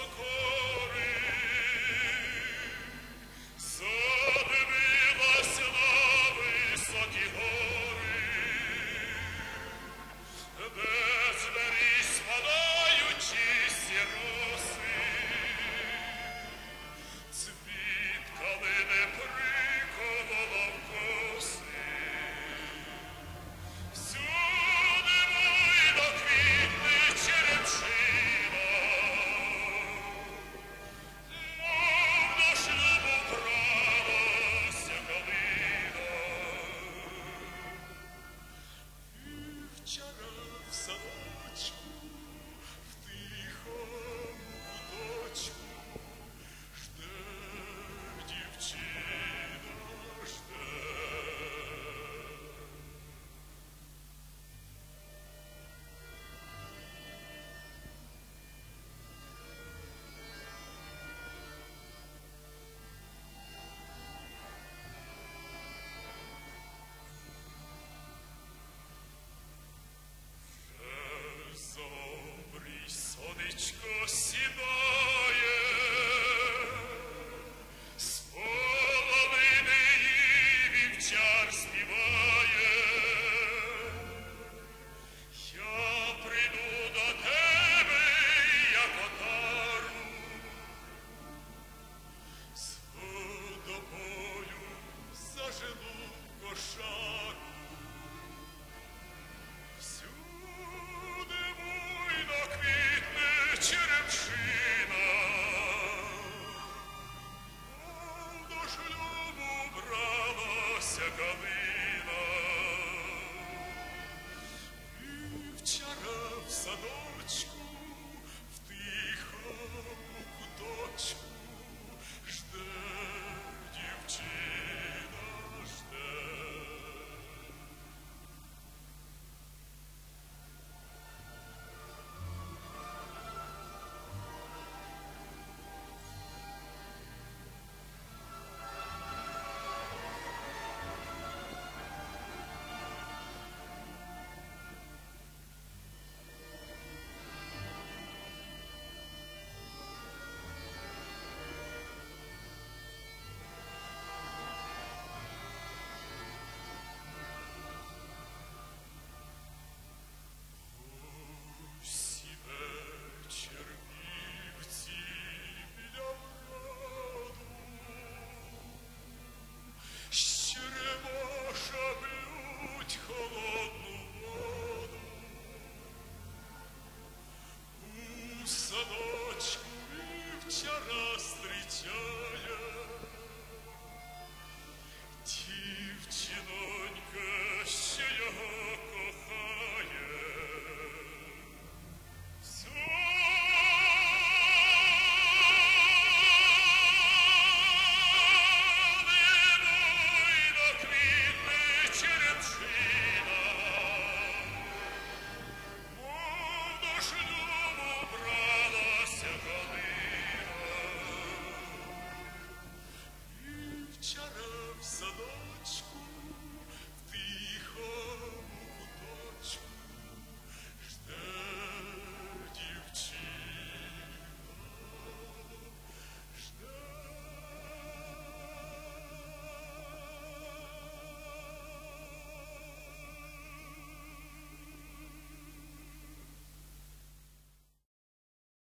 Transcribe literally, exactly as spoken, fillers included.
покори, задивилась на високі гори, де з двері спадають чисті роси, цвіт калини приколола в коси. Всюди буйно квітне черемшина, мов до шлюбу бралася калина. І вчора в садочку, в тихому куточку, жде дівчина, жде. Зобрій сонечко сідає, з полонини її вівчар співає. Я прийду до тебе, як отару, з водопою зажену кошару. Всюди буйно квітне черемшина, мов до шлюбу бралася калина.